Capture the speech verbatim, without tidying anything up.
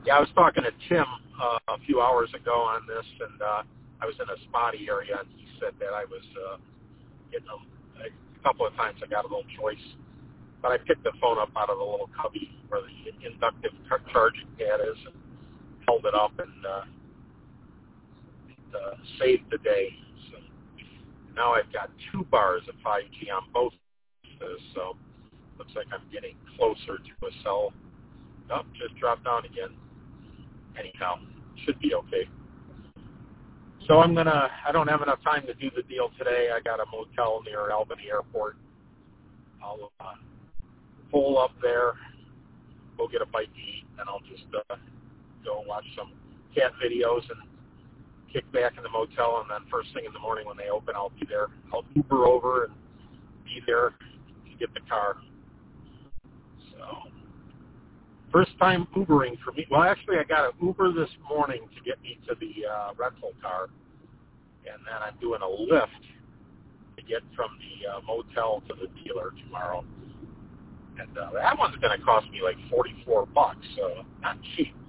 Yeah, I was talking to Tim uh, a few hours ago on this, and uh, I was in a spotty area, and he said that I was uh, getting a, a couple of times I got a little choice, but I picked the phone up out of the little cubby where the inductive charging pad is and held it up and uh, it, uh, saved the day. So now I've got two bars of five G on both of those, so looks like I'm getting closer to a cell. Oh, just dropped down again. Anyhow, should be okay. So I'm gonna. I don't have enough time to do the deal today. I got a motel near Albany Airport. I'll uh, pull up there, go get a bite to eat, and I'll just uh, go watch some cat videos and kick back in the motel. And then first thing in the morning when they open, I'll be there. I'll Uber over and be there to get the car. So. First time Ubering for me. Well, actually, I got an Uber this morning to get me to the uh, rental car, and then I'm doing a Lyft to get from the uh, motel to the dealer tomorrow. And uh, that one's going to cost me like forty-four bucks, so not cheap.